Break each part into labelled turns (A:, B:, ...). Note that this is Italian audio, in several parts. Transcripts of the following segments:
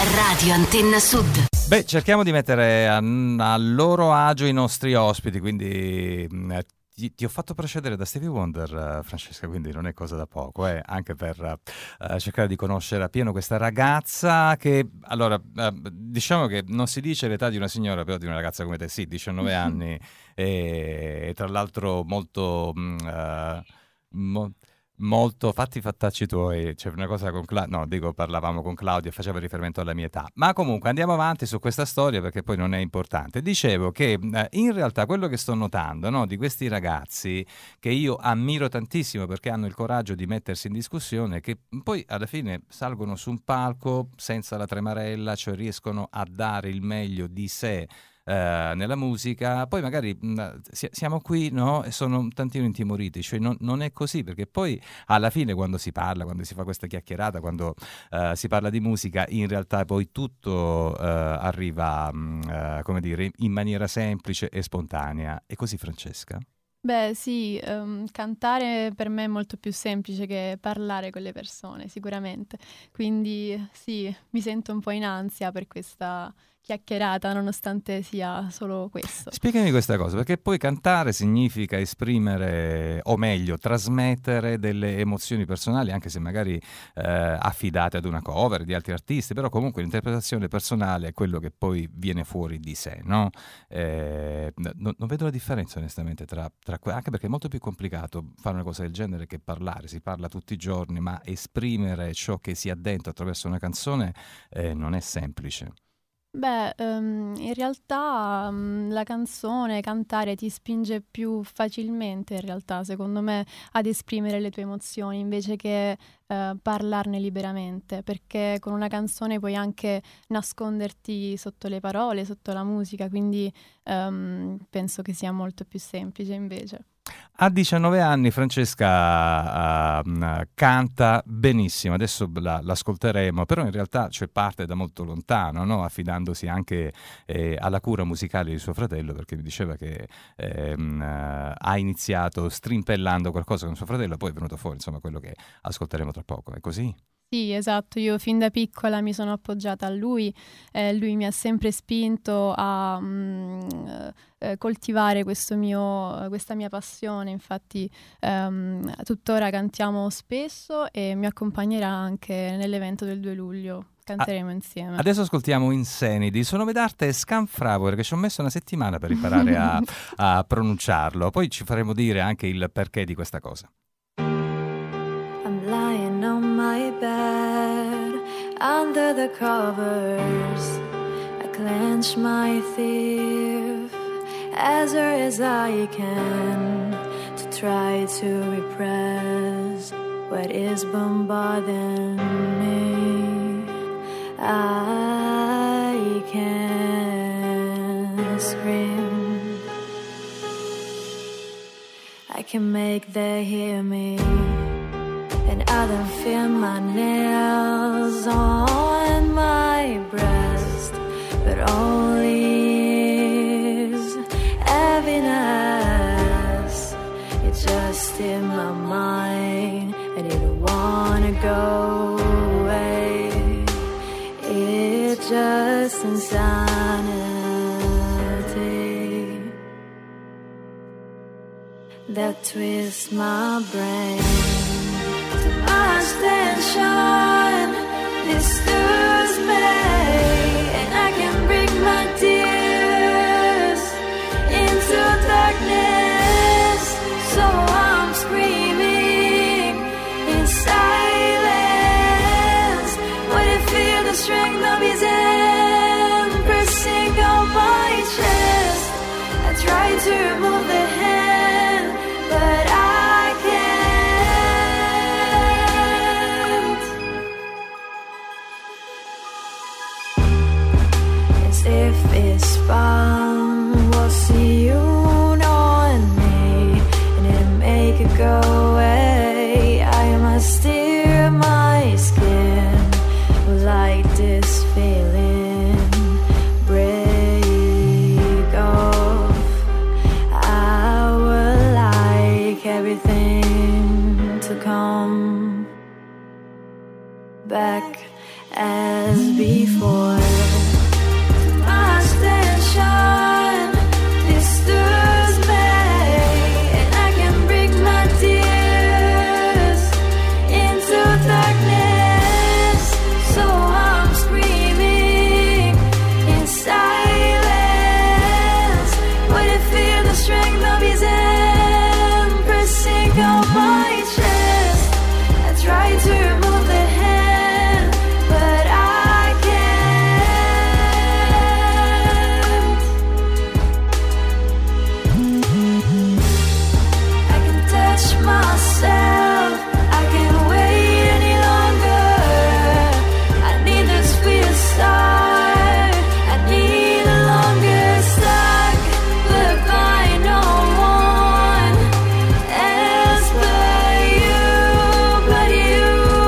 A: Radio Antenna Sud.
B: Beh, cerchiamo di mettere a loro agio i nostri ospiti, quindi ti ho fatto precedere da Stevie Wonder, Francesca, quindi non è cosa da poco, anche per cercare di conoscere appieno questa ragazza che, allora, diciamo che non si dice l'età di una signora, però di una ragazza come te, sì, 19 anni, e tra l'altro molto... molto fattacci tuoi. C'è una cosa con parlavamo con Claudio e faceva riferimento alla mia età, ma comunque andiamo avanti su questa storia perché poi non è importante. Dicevo che in realtà quello che sto notando, no, di questi ragazzi che io ammiro tantissimo perché hanno il coraggio di mettersi in discussione, che poi alla fine salgono su un palco senza la tremarella, cioè riescono a dare il meglio di sé nella musica. Poi magari siamo qui, no? E sono un tantino intimoriti, cioè non è così, perché poi alla fine quando si parla, quando si fa questa chiacchierata, quando si parla di musica, in realtà poi tutto arriva come dire, in maniera semplice e spontanea. È così, Francesca?
C: Beh sì, cantare per me è molto più semplice che parlare con le persone, sicuramente. Quindi sì, mi sento un po' in ansia per questa chiacchierata, nonostante sia solo questo.
B: Spiegami questa cosa, perché poi cantare significa esprimere, o meglio, trasmettere delle emozioni personali, anche se magari affidate ad una cover di altri artisti, però comunque l'interpretazione personale è quello che poi viene fuori di sé, no? Non vedo la differenza onestamente tra anche perché è molto più complicato fare una cosa del genere che parlare. Si parla tutti i giorni, ma esprimere ciò che si ha dentro attraverso una canzone non è semplice.
C: Beh, in realtà la canzone, cantare ti spinge più facilmente, in realtà, secondo me, ad esprimere le tue emozioni invece che parlarne liberamente, perché con una canzone puoi anche nasconderti sotto le parole, sotto la musica, quindi penso che sia molto più semplice invece.
B: A 19 anni Francesca canta benissimo, adesso l'ascolteremo, però in realtà parte da molto lontano, no? Affidandosi anche alla cura musicale di suo fratello, perché mi diceva che ha iniziato strimpellando qualcosa con suo fratello, poi è venuto fuori insomma quello che ascolteremo tra poco, è così?
C: Sì, esatto, io fin da piccola mi sono appoggiata a lui, lui mi ha sempre spinto a coltivare questa mia passione, infatti tuttora cantiamo spesso e mi accompagnerà anche nell'evento del 2 luglio. Canteremo insieme.
B: Adesso ascoltiamo Insanity, il suo nome d'arte è Scanfrauer, che ci ho messo una settimana per imparare a pronunciarlo, poi ci faremo dire anche il perché di questa cosa.
D: I'm lying on my bed, under the covers, I clench my teeth as hard as I can to try to repress what is bombarding me. I can't scream, I can make them hear me. And I don't feel my nails on my breast, but only is heaviness. It's just in my mind, and it don't wanna go away. It's just insanity that twists my brain. Much tension disturbs me, and I can bring my tears into darkness. So I'm screaming in silence when I feel the strength of his hand pressing on my chest. I try to remove the hand, but I can't. If it's fun, we'll see you on me, and it'll make it go away. I must steer my skin, like this feeling break off. I would like everything to come back as before. before. Too much tension disturbs me, and I can break my tears into darkness. So I'm screaming in silence. When I feel the strength of his hand pressing on my chest, I try to remove the hand, but I can't. I can touch myself, I can't wait any longer. I need the sweet start, I need a longer stuck, but find no one else but you, but you.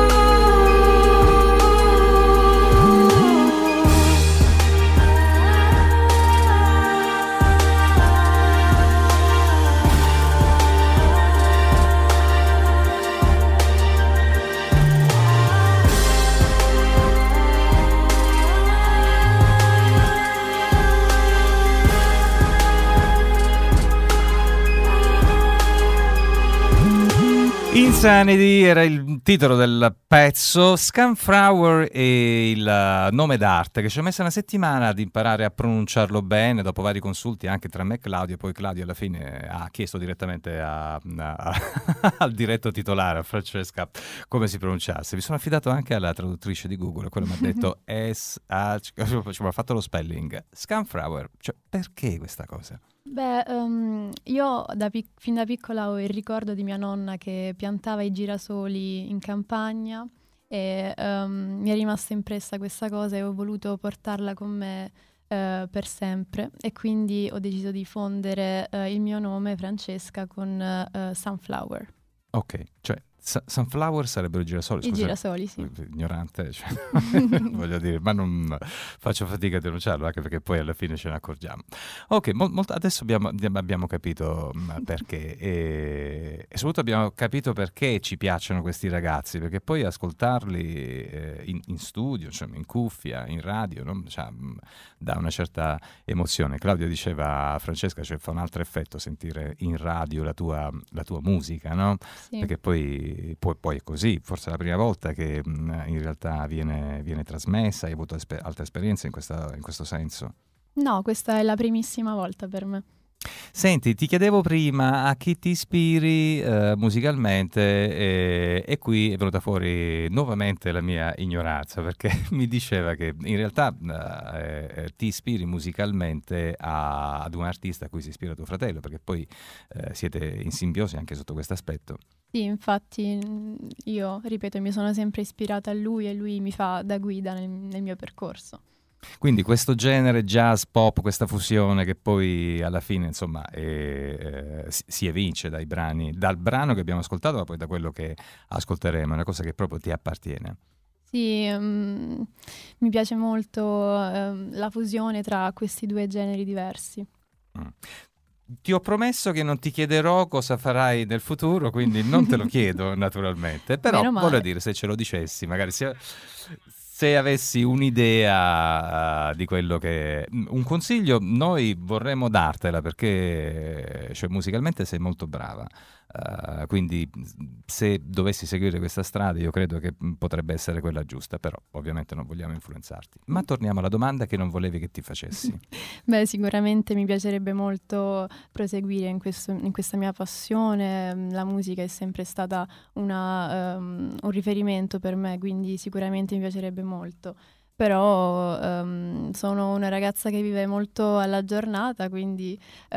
B: Insanity era il titolo del pezzo. Scunflower è il nome d'arte che ci ho messo una settimana ad imparare a pronunciarlo bene dopo vari consulti anche tra me e Claudio. Poi Claudio alla fine ha chiesto direttamente al diretto titolare, a Francesca, come si pronunciasse. Mi sono affidato anche alla traduttrice di Google, quello mi ha detto mi ha fatto lo spelling Scunflower. Cioè, perché questa cosa?
C: Beh, io fin da piccola ho il ricordo di mia nonna che piantava i girasoli in campagna e mi è rimasta impressa questa cosa e ho voluto portarla con me per sempre, e quindi ho deciso di fondere il mio nome, Francesca, con Sunflower.
B: Ok, cioè Sunflower sarebbero i girasoli,
C: I girasoli, sì.
B: Ignorante, cioè, voglio dire, ma non faccio fatica a denunciarlo, anche perché poi alla fine ce ne accorgiamo. Ok, adesso abbiamo capito perché, e soprattutto abbiamo capito perché ci piacciono questi ragazzi, perché poi ascoltarli in studio, cioè in cuffia, in radio, no? Cioè, dà una certa emozione. Claudio diceva a Francesca, cioè fa un altro effetto sentire in radio la tua musica, no?
C: Sì.
B: Perché poi è così, forse è la prima volta che in realtà viene trasmessa. Hai avuto altre esperienze in questo senso?
C: No, questa è la primissima volta per me.
B: Senti, ti chiedevo prima a chi ti ispiri musicalmente, e qui è venuta fuori nuovamente la mia ignoranza, perché mi diceva che in realtà ti ispiri musicalmente ad un artista a cui si ispira tuo fratello, perché poi siete in simbiosi anche sotto questo aspetto.
C: Sì, infatti io, ripeto, mi sono sempre ispirata a lui e lui mi fa da guida nel mio percorso.
B: Quindi questo genere jazz pop, questa fusione che poi alla fine insomma si evince dal brano che abbiamo ascoltato, ma poi da quello che ascolteremo, è una cosa che proprio ti appartiene.
C: Sì, mi piace molto la fusione tra questi due generi diversi.
B: Ti ho promesso che non ti chiederò cosa farai nel futuro, quindi non te lo chiedo naturalmente, però voglio dire, se ce lo dicessi, magari se avessi un'idea di quello che... Un consiglio noi vorremmo dartela, perché cioè, musicalmente sei molto brava. Quindi se dovessi seguire questa strada io credo che potrebbe essere quella giusta, però ovviamente non vogliamo influenzarti. Ma torniamo alla domanda che non volevi che ti facessi.
C: Beh, sicuramente mi piacerebbe molto proseguire in questa mia passione. La musica è sempre stata un riferimento per me, quindi sicuramente mi piacerebbe molto. Però sono una ragazza che vive molto alla giornata, quindi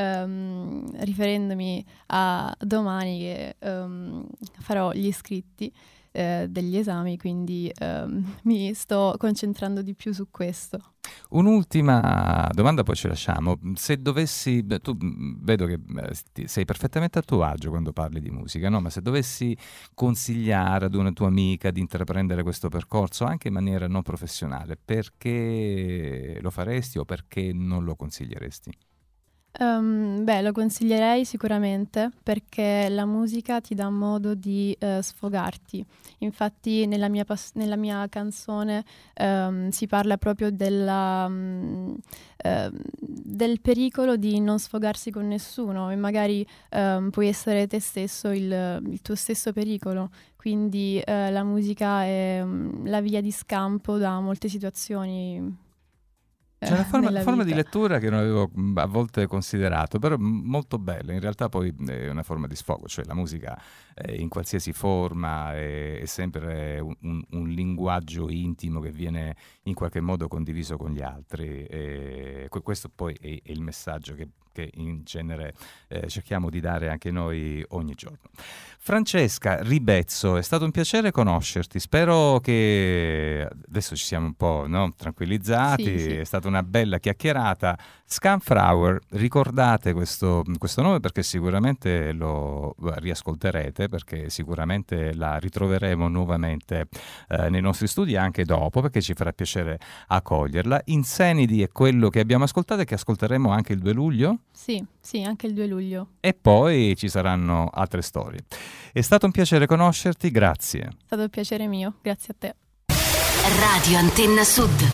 C: riferendomi a domani che farò gli iscritti degli esami, quindi mi sto concentrando di più su questo.
B: Un'ultima domanda, poi ci lasciamo. Se dovessi, tu vedo che sei perfettamente a tuo agio quando parli di musica, no? Ma se dovessi consigliare ad una tua amica di intraprendere questo percorso anche in maniera non professionale, perché lo faresti o perché non lo consiglieresti?
C: Lo consiglierei sicuramente perché la musica ti dà modo di sfogarti. Infatti nella mia canzone si parla proprio del pericolo di non sfogarsi con nessuno e magari puoi essere te stesso il tuo stesso pericolo. Quindi la musica è la via di scampo da molte situazioni.
B: C'è una forma di lettura che non avevo a volte considerato, però molto bella. In realtà poi è una forma di sfogo, cioè la musica in qualsiasi forma è sempre un linguaggio intimo che viene in qualche modo condiviso con gli altri. Questo poi è il messaggio che in genere cerchiamo di dare anche noi ogni giorno. Francesca Ribezzo, è stato un piacere conoscerti, spero che adesso ci siamo un po' tranquillizzati,
C: Sì.
B: È stata una bella chiacchierata. Scamflower, ricordate questo nome perché sicuramente lo riascolterete, perché sicuramente la ritroveremo nuovamente nei nostri studi anche dopo, perché ci farà piacere accoglierla. Insanity è quello che abbiamo ascoltato e che ascolteremo anche il 2 luglio?
C: Sì, anche il 2 luglio.
B: E poi ci saranno altre storie. È stato un piacere conoscerti, grazie.
C: È stato un piacere mio, grazie a te.
A: Radio Antenna Sud.